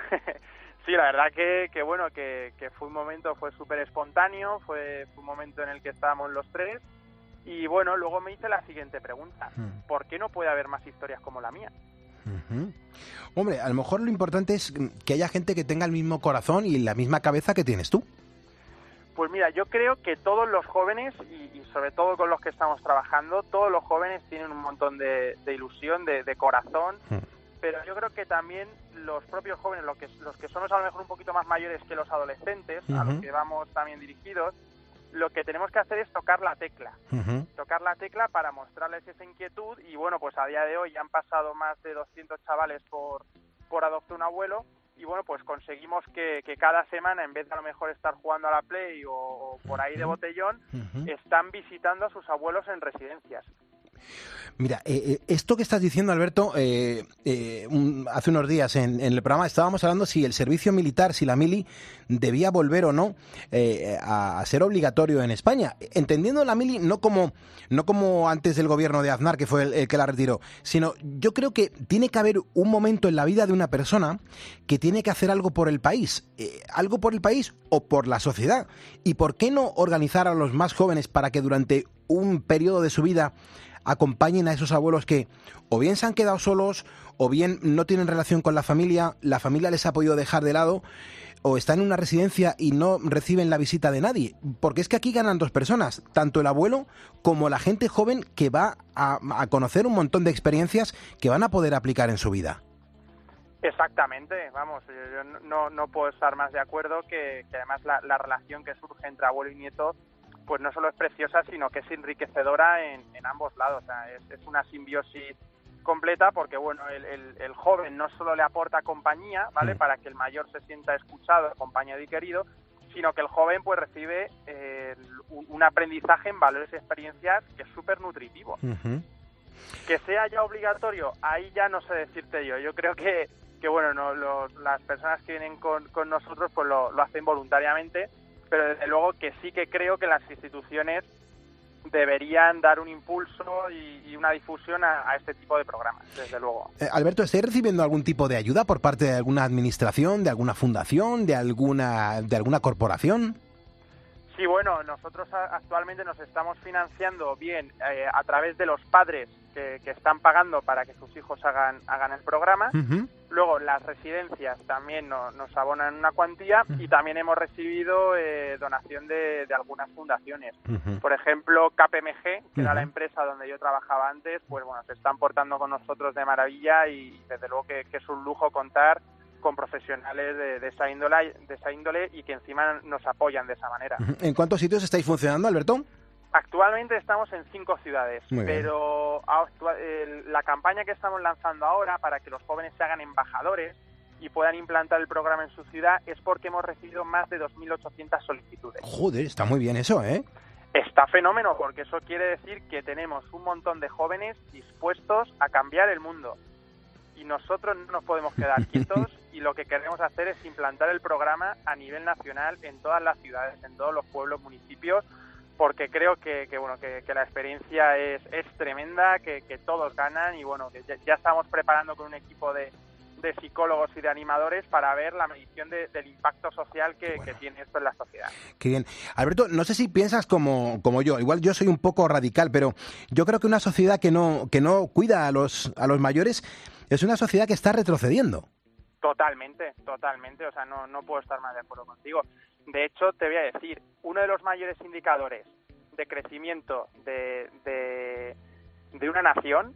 Sí, la verdad que, que bueno, que, que fue un momento, fue súper espontáneo, fue, fue un momento en el que estábamos los tres y bueno, luego me hice la siguiente pregunta, ¿por qué no puede haber más historias como la mía? Uh-huh. Hombre, a lo mejor lo importante es que haya gente que tenga el mismo corazón y la misma cabeza que tienes tú. Pues mira, yo creo que todos los jóvenes, y, y sobre todo con los que estamos trabajando, todos los jóvenes tienen un montón de, de ilusión, de, de corazón, uh-huh. Pero yo creo que también los propios jóvenes, los que, los que somos a lo mejor un poquito más mayores que los adolescentes, uh-huh. a los que vamos también dirigidos, lo que tenemos que hacer es tocar la tecla. Uh-huh. Tocar la tecla para mostrarles esa inquietud y bueno, pues a día de hoy ya han pasado más de doscientos chavales por, por Adopta un Abuelo y bueno, pues conseguimos que, que cada semana, en vez de a lo mejor estar jugando a la Play o, o por ahí de botellón, uh-huh. están visitando a sus abuelos en residencias. Mira, eh, esto que estás diciendo, Alberto, eh, eh, un, hace unos días en, en el programa estábamos hablando si el servicio militar, si la mili debía volver o no eh, a, a ser obligatorio en España, entendiendo la mili no como no como antes del gobierno de Aznar, que fue el, el que la retiró, sino yo creo que tiene que haber un momento en la vida de una persona que tiene que hacer algo por el país, eh, algo por el país o por la sociedad. ¿Y por qué no organizar a los más jóvenes para que durante un periodo de su vida acompañen a esos abuelos que o bien se han quedado solos o bien no tienen relación con la familia, la familia les ha podido dejar de lado o están en una residencia y no reciben la visita de nadie? Porque es que aquí ganan dos personas, tanto el abuelo como la gente joven que va a, a conocer un montón de experiencias que van a poder aplicar en su vida. Exactamente, vamos, yo, yo no, no puedo estar más de acuerdo que, que además la, la relación que surge entre abuelo y nieto pues no solo es preciosa, sino que es enriquecedora en, en ambos lados. O sea, es, es una simbiosis completa porque, bueno, el, el, el joven no solo le aporta compañía, ¿vale?, mm. para que el mayor se sienta escuchado, acompañado y querido, sino que el joven pues recibe eh, un, un aprendizaje en valores y experiencias que es súper nutritivo. Uh-huh. Que sea ya obligatorio, ahí ya no sé decirte yo. Yo creo que, que bueno, no, los, las personas que vienen con, con nosotros pues lo, lo hacen voluntariamente, pero desde luego que sí que creo que las instituciones deberían dar un impulso y, y una difusión a, a este tipo de programas, desde luego. Eh, Alberto, ¿estáis recibiendo algún tipo de ayuda por parte de alguna administración, de alguna fundación, de alguna, de alguna corporación? Sí, bueno, nosotros actualmente nos estamos financiando bien eh, a través de los padres que, que están pagando para que sus hijos hagan hagan el programa. Uh-huh. Luego las residencias también no, nos abonan una cuantía uh-huh. y también hemos recibido eh, donación de, de algunas fundaciones. Uh-huh. Por ejemplo, K P M G, que uh-huh. era la empresa donde yo trabajaba antes, pues bueno, se están portando con nosotros de maravilla y desde luego que, que es un lujo contar con profesionales de, de, esa índole, de esa índole y que encima nos apoyan de esa manera. ¿En cuántos sitios estáis funcionando, Alberto? Actualmente estamos en cinco ciudades, pero actua- el, la campaña que estamos lanzando ahora para que los jóvenes se hagan embajadores y puedan implantar el programa en su ciudad es porque hemos recibido más de dos mil ochocientas solicitudes. Joder, está muy bien eso, ¿eh? Está fenómeno, porque eso quiere decir que tenemos un montón de jóvenes dispuestos a cambiar el mundo. Y nosotros no nos podemos quedar quietos y lo que queremos hacer es implantar el programa a nivel nacional en todas las ciudades, en todos los pueblos, municipios, porque creo que, que bueno que, que la experiencia es, es tremenda, que, que todos ganan y bueno que ya, ya estamos preparando con un equipo de, de psicólogos y de animadores para ver la medición de, del impacto social que, bueno. que tiene esto en la sociedad. Qué bien. Alberto, no sé si piensas como, como yo, igual yo soy un poco radical, pero yo creo que una sociedad que no, que no cuida a los, a los mayores es una sociedad que está retrocediendo. Totalmente, totalmente. O sea, no, no puedo estar más de acuerdo contigo. De hecho, te voy a decir, uno de los mayores indicadores de crecimiento de, de, de una nación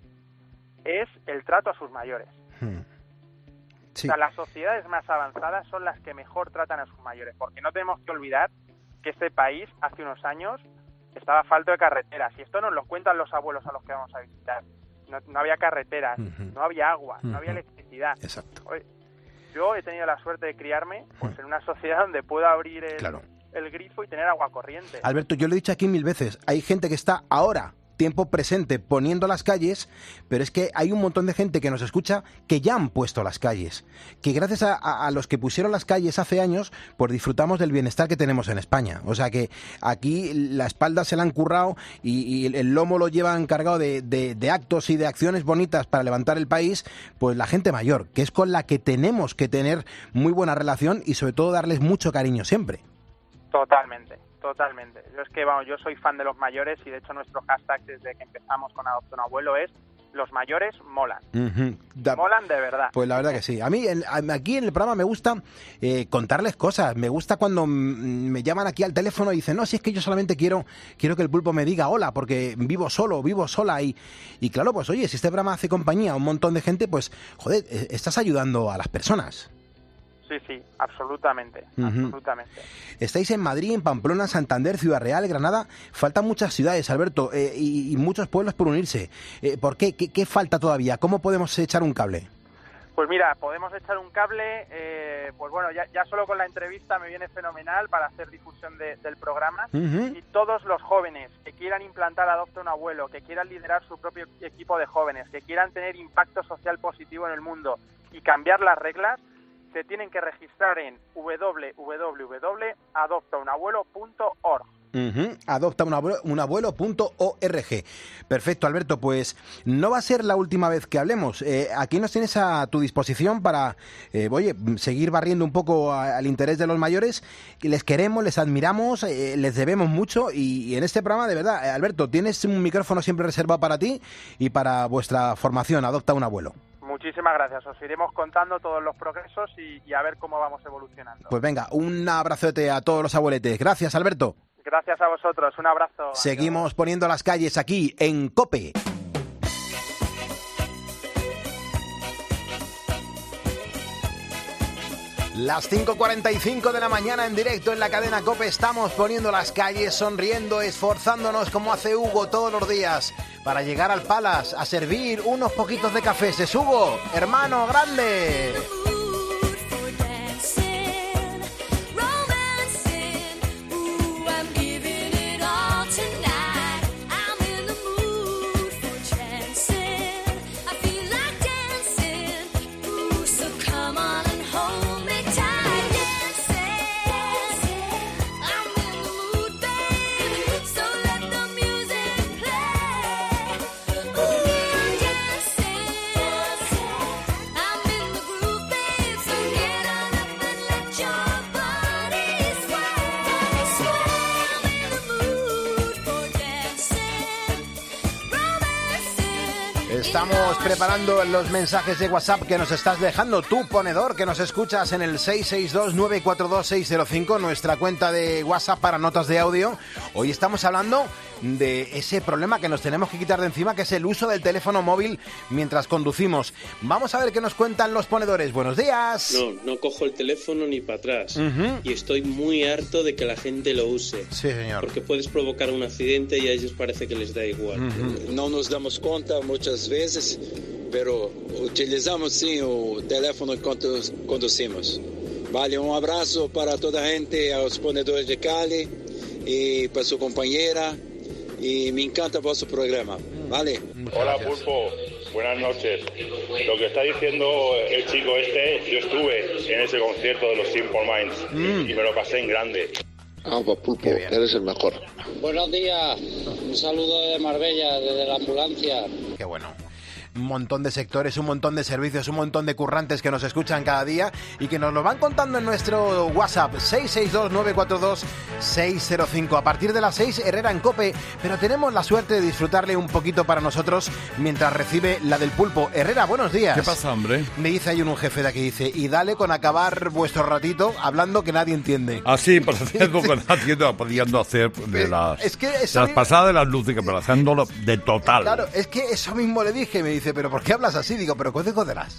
es el trato a sus mayores. Hmm. Sí. O sea, las sociedades más avanzadas son las que mejor tratan a sus mayores, porque no tenemos que olvidar que este país hace unos años estaba falto de carreteras, y esto nos lo cuentan los abuelos a los que vamos a visitar. No, no había carreteras, uh-huh. no había agua, uh-huh. no había electricidad. Exacto. Yo he tenido la suerte de criarme pues, en una sociedad donde puedo abrir el, claro. el grifo y tener agua corriente. Alberto, yo lo he dicho aquí mil veces, hay gente que está ahora, tiempo presente, poniendo las calles, pero es que hay un montón de gente que nos escucha que ya han puesto las calles, que gracias a, a, a los que pusieron las calles hace años, pues disfrutamos del bienestar que tenemos en España. O sea que aquí la espalda se la han currado y, y el lomo lo llevan cargado de, de, de actos y de acciones bonitas para levantar el país, pues la gente mayor, que es con la que tenemos que tener muy buena relación y sobre todo darles mucho cariño siempre. Totalmente. Totalmente. Yo es que, vamos, yo soy fan de los mayores y de hecho nuestro hashtag desde que empezamos con Adopta un Abuelo es los mayores molan. Uh-huh. Da, molan de verdad. Pues la verdad que sí. A mí en, aquí en el programa me gusta eh, contarles cosas. Me gusta cuando m- me llaman aquí al teléfono y dicen, no, si es que yo solamente quiero quiero que el pulpo me diga hola porque vivo solo, vivo sola. Y, y claro, pues oye, si este programa hace compañía a un montón de gente, pues joder, estás ayudando a las personas. Sí, sí, absolutamente, uh-huh. absolutamente. Estáis en Madrid, en Pamplona, Santander, Ciudad Real, Granada. Faltan muchas ciudades, Alberto, eh, y, y muchos pueblos por unirse. Eh, ¿Por qué? qué? ¿Qué falta todavía? ¿Cómo podemos echar un cable? Pues mira, podemos echar un cable, eh, pues bueno, ya, ya solo con la entrevista me viene fenomenal para hacer difusión de, del programa. Uh-huh. Y todos los jóvenes que quieran implantar Adopta un Abuelo, que quieran liderar su propio equipo de jóvenes, que quieran tener impacto social positivo en el mundo y cambiar las reglas, se tienen que registrar en doble u doble u doble u punto adopta un abuelo punto org. Uh-huh. adopta un abuelo punto org. Perfecto, Alberto, pues no va a ser la última vez que hablemos. Eh, aquí nos tienes a tu disposición para, eh, oye, seguir barriendo un poco a, al interés de los mayores. Les queremos, les admiramos, eh, les debemos mucho y, y en este programa, de verdad, eh, Alberto, tienes un micrófono siempre reservado para ti y para vuestra formación, Adopta un Abuelo. Muchísimas gracias. Os iremos contando todos los progresos y, y a ver cómo vamos evolucionando. Pues venga, un abrazote a todos los abueletes. Gracias, Alberto. Gracias a vosotros. Un abrazo. Seguimos Adiós. Poniendo las calles aquí en COPE. Las cinco cuarenta y cinco de la mañana en directo en la cadena COPE. Estamos poniendo las calles, sonriendo, esforzándonos como hace Hugo todos los días para llegar al Palace a servir unos poquitos de cafés. Es Hugo, hermano grande. Estamos preparando los mensajes de WhatsApp que nos estás dejando tú, ponedor, que nos escuchas en el seis seis dos, nueve cuatro dos, seis cero cinco, nuestra cuenta de WhatsApp para notas de audio. Hoy estamos hablando de ese problema que nos tenemos que quitar de encima, que es el uso del teléfono móvil mientras conducimos. Vamos a ver qué nos cuentan los ponedores. Buenos días. No, no cojo el teléfono ni para atrás. Uh-huh. Y estoy muy harto de que la gente lo use. Sí, señor. Porque puedes provocar un accidente y a ellos parece que les da igual. Uh-huh. No nos damos cuenta muchas veces, pero utilizamos sí el teléfono cuando conducimos. Vale, un abrazo para toda la gente, a los ponedores de Cali y para su compañera. Y me encanta vuestro programa, ¿vale? Hola, Pulpo, buenas noches. Lo que está diciendo el chico este, yo estuve en ese concierto de los Simple Minds mm. y me lo pasé en grande. Ah, pues Pulpo, eres el mejor. Buenos días, un saludo desde Marbella, desde la ambulancia. Qué bueno. Un montón de sectores, un montón de servicios, un montón de currantes que nos escuchan cada día y que nos lo van contando en nuestro WhatsApp seis seis dos, nueve cuatro dos, seis cero cinco. A partir de las seis, Herrera en COPE, pero tenemos la suerte de disfrutarle un poquito para nosotros mientras recibe la del Pulpo. Herrera, buenos días. ¿Qué pasa, hombre? Me dice ahí un jefe de aquí, dice, y dale con acabar vuestro ratito hablando que nadie entiende. Ah, sí, por haciendo con haciendo, pudiendo hacer de las, es que de las mismo... pasadas de las luces, pero haciéndolo de total. Claro, es que eso mismo le dije, me dice, pero ¿por qué hablas así? Digo, pero ¿qué joderás?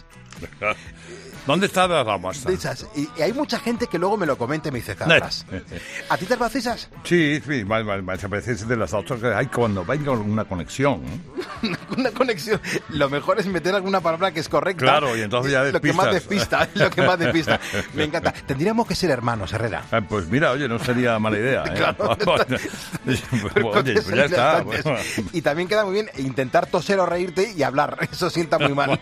¿Dónde está la muestra? Y, y hay mucha gente que luego me lo comenta y me dice, cabras. ¿A ti te precisas? Sí, sí, se parece de las otras que hay cuando venga una conexión. una, una conexión. Lo mejor es meter alguna palabra que es correcta. Claro, y entonces ya despistas. Lo que más despista, lo que más despista. Me encanta. Tendríamos que ser hermanos, Herrera. Eh, pues mira, oye, no sería mala idea. ¿eh? Claro, oye, pues ya está. Bueno. Y también queda muy bien intentar toser o reírte y hablar. Eso sienta muy mal.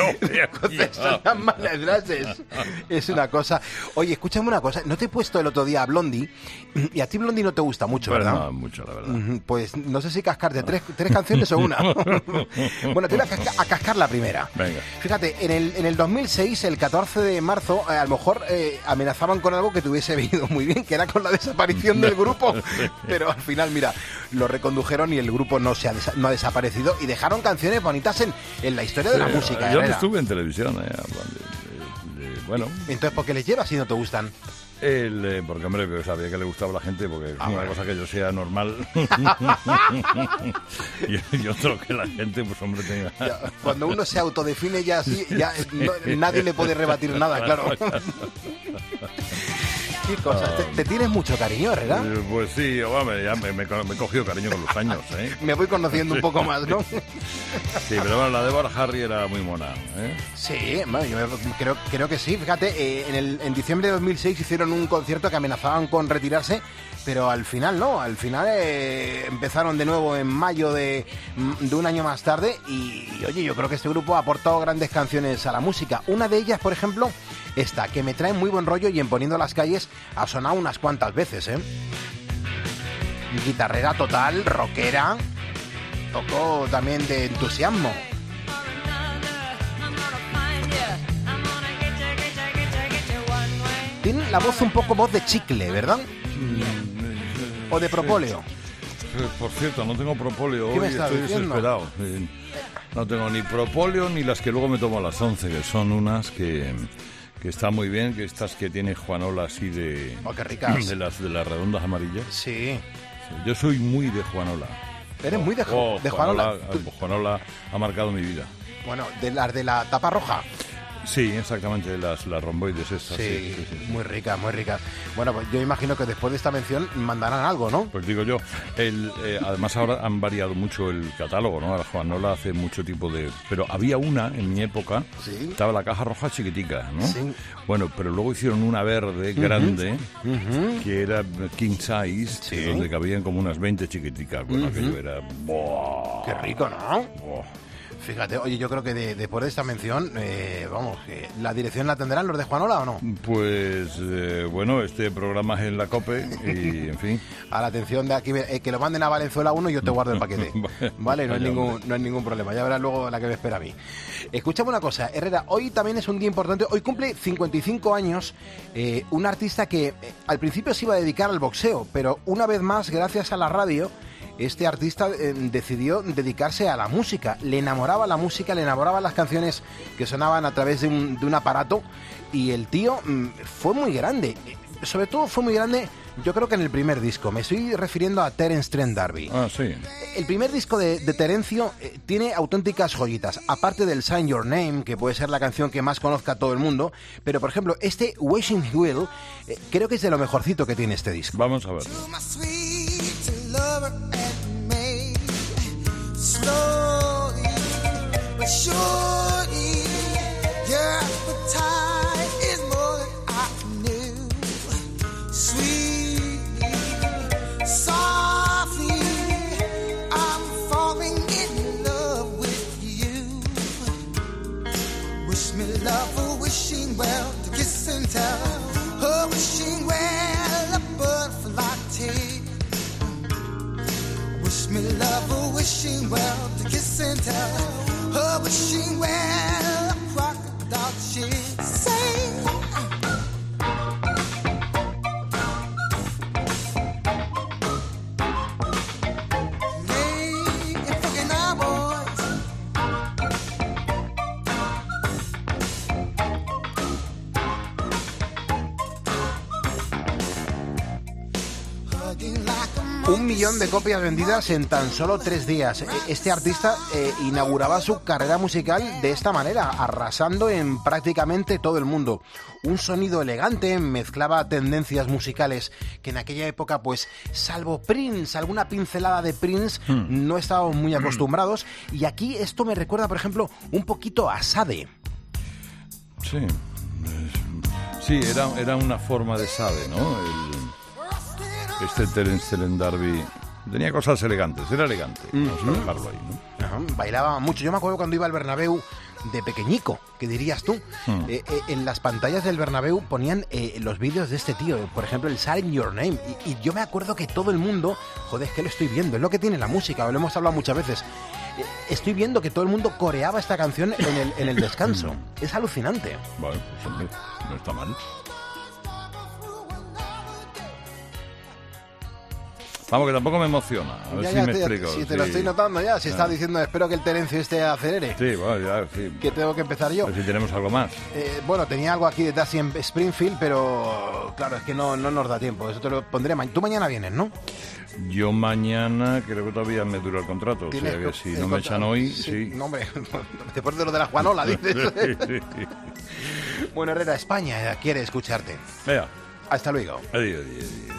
Son malas frases. Es una cosa. Oye, escúchame una cosa. ¿No te he puesto el otro día a Blondie? Y a ti Blondie no te gusta mucho, pues ¿verdad? No, mucho, la verdad. Pues no sé si cascarte tres, tres canciones o una. Bueno, te voy a, casca, a cascar la primera. Venga. Fíjate, en el, en el dos mil seis, el catorce de marzo, eh, a lo mejor eh, amenazaban con algo que te hubiese venido muy bien, que era con la desaparición del grupo. Pero al final, mira, lo recondujeron y el grupo no se ha, desa- no ha desaparecido y dejaron canciones bonitas en, en la historia de la Sí, música. Yo Herrera. estuve en televisión, eh, de, de, de, bueno. Entonces, ¿por qué les llevas si no te gustan? El, eh, porque, hombre, yo sabía que le gustaba a la gente, porque Ah, es una bueno. cosa que yo sea normal. y, y otro que la gente, pues, hombre, tenga... Ya, cuando uno se autodefine ya así, ya no- nadie le puede rebatir nada, claro. ¿Qué cosas? ¿Te, te tienes mucho cariño, Herrera? Eh, Pues sí, hombre, ya me, me, me he cogido cariño con los años, ¿eh? Me voy conociendo un poco más, ¿no? Sí, pero bueno, la de Deborah Harry era muy mona, ¿eh? Sí, bueno, yo creo, creo que sí. Fíjate, eh, en, el, en diciembre de dos mil seis hicieron un concierto que amenazaban con retirarse, pero al final no. Al final eh, empezaron de nuevo en mayo de, de un año más tarde y, y, oye, yo creo que este grupo ha aportado grandes canciones a la música. Una de ellas, por ejemplo, esta, que me trae muy buen rollo y en Poniendo las Calles ha sonado unas cuantas veces, ¿eh? Guitarrera total, rockera, tocó también de entusiasmo. Tiene la voz un poco voz de chicle, ¿verdad? O de propóleo. Eh, Por cierto, no tengo propóleo ¿Qué hoy, me estás estoy diciendo? desesperado. Eh, No tengo ni propóleo ni las que luego me tomo a las once, que son unas que, que están muy bien, que estas que tiene Juanola así de... Oh, qué ricas. De las, de las redondas amarillas. Sí. Sí, yo soy muy de Juanola. Eres muy de, Oh, de Juanola. Juanola, Juanola ha marcado mi vida. Bueno, de las de la tapa roja. Sí, exactamente, las, las romboides estas. Sí, Sí, sí, sí, sí. muy rica, muy rica. Bueno, pues yo imagino que después de esta mención mandarán algo, ¿no? Pues digo yo, el, eh, además ahora han variado mucho el catálogo, ¿no? La Juanola hace mucho tipo de... Pero había una en mi época, Sí. estaba la caja roja chiquitica, ¿no? Sí. Bueno, pero luego hicieron una verde, Ujú. grande, Ujú. que era king size, Sí. donde cabían como unas veinte chiquiticas. Bueno, Ujú. aquello era... ¡buah! Qué rico, ¿no? ¡buah! Fíjate, oye, yo creo que de- después de esta mención, eh, vamos, que ¿la dirección la tendrán los de Juanola o no? Pues, eh, bueno, este programa es en la COPE y, en fin... A la atención de aquí, eh, que lo manden a Valenzuela uno y yo te guardo el paquete. Vale, no hay, Vaya, ningún, hombre. no hay ningún problema. Ya verás luego la que me espera a mí. Escúchame una cosa, Herrera, hoy también es un día importante. Hoy cumple cincuenta y cinco años eh, un artista que eh, al principio se iba a dedicar al boxeo, pero una vez más, gracias a la radio, este artista eh, decidió dedicarse a la música. Le enamoraba la música, le enamoraban las canciones que sonaban a través de un, de un aparato, y el tío mm, fue muy grande. Eh, Sobre todo fue muy grande, yo creo que en el primer disco. Me estoy refiriendo a Terence Trent D'Arby. Ah, sí. El primer disco de, de Terencio eh, tiene auténticas joyitas, aparte del Sign Your Name, que puede ser la canción que más conozca todo el mundo, pero por ejemplo, este Wishing Well eh, creo que es de lo mejorcito que tiene este disco. Vamos a verlo. Slowly, but surely, your appetite is more than I knew. Sweetly, softly, I'm falling in love with you. Wish me love, a wishing well, to kiss and tell. A wishing well, a butterfly tail. Wish me love, a wishing well, to kiss and tell. A wishing well, a crocodile should say. Hey, and fucking our boys. Hugging like a Un millón de copias vendidas en tan solo tres días. Este artista eh, inauguraba su carrera musical de esta manera, arrasando en prácticamente todo el mundo. Un sonido elegante, mezclaba tendencias musicales que en aquella época, pues, salvo Prince, alguna pincelada de Prince, Hmm. no estábamos muy acostumbrados. Y aquí esto me recuerda, por ejemplo, un poquito a Sade. Sí. Es- Sí, era, era una forma de Sade, ¿no? El- este Terence Trent D'Arby tenía cosas elegantes, era elegante. Vamos a dejarlo ahí, ¿no? Ajá, bailaba mucho. Yo me acuerdo cuando iba al Bernabéu de pequeñico, ¿qué dirías tú? Hmm. Eh, eh, en las pantallas del Bernabéu ponían eh, los vídeos de este tío, por ejemplo el Sign Your Name, y, y yo me acuerdo que todo el mundo, joder, es que lo estoy viendo, es lo que tiene la música, lo hemos hablado muchas veces. Eh, estoy viendo que todo el mundo coreaba esta canción en el, en el descanso. Es alucinante. Bueno, pues hombre, no está mal. Vamos, que tampoco me emociona. A ver Ya, si ya me te- explico. si te lo sí. estoy notando ya, si Ah. estás diciendo espero que el Terencio este acelere. Sí, bueno, ya, sí. Que tengo que empezar yo. A ver si tenemos algo más. Eh, bueno, tenía algo aquí de Dusty en Springfield, pero claro, es que no, no nos da tiempo. Eso te lo pondré mañana. Tú mañana vienes, ¿no? Yo mañana creo que todavía me dura el contrato. O sea Tienes que co- si el no me contra- echan hoy, sí, sí. No, hombre, después de lo de la Juanola, dices. Sí. Bueno, Herrera, España quiere escucharte. Vea. Hasta luego. Adiós, adiós, adiós.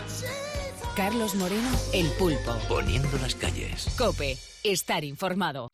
Carlos Moreno, El Pulpo. Poniendo las calles. Cope, estar informado.